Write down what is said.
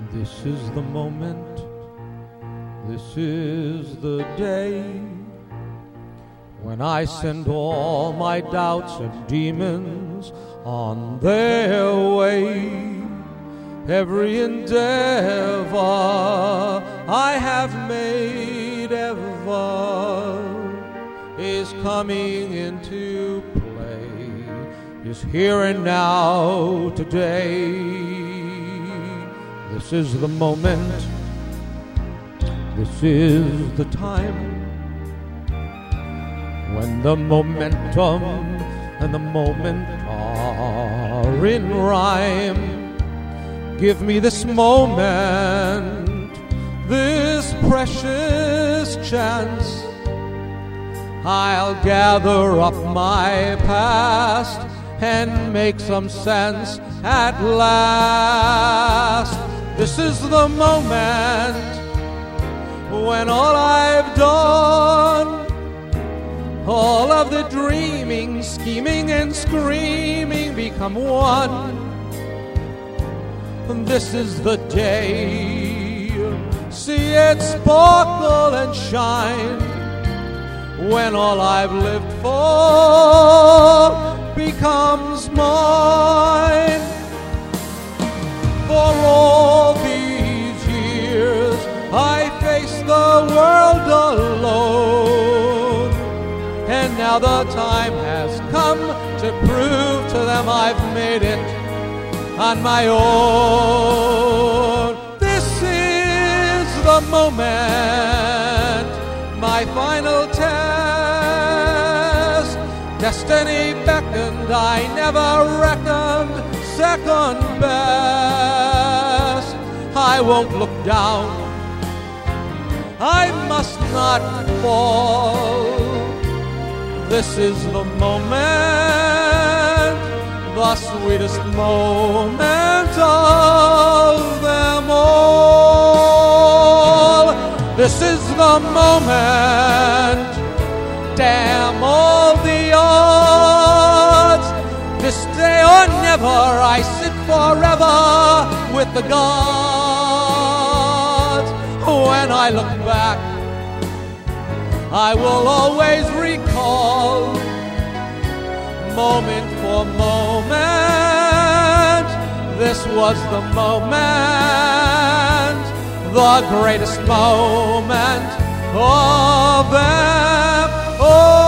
This is the moment, this is the day when I send all my doubts and demons on their way. Every endeavor I have made ever is coming into play, is here and now today. This is the moment, this is the time when the momentum and the moment are in rhyme. Give me this moment, this precious chance. I'll gather up my past and make some sense at last. This is the moment when all I've done, all of the dreaming, scheming, and screaming become one. And this is the day, see it sparkle and shine, when all I've lived for becomes mine. For all these years I faced the world alone, and now the time has come to prove to them I've made it on my own. This is the moment, my final test. Destiny beckoned, I never reckoned second best. I won't look down, I must not fall. This is the moment, the sweetest moment of them all. This is the moment, damn all the odds. This day or never, I sit forever with the gods. When I look back, I will always recall, moment for moment, this was the moment, the greatest moment of them all.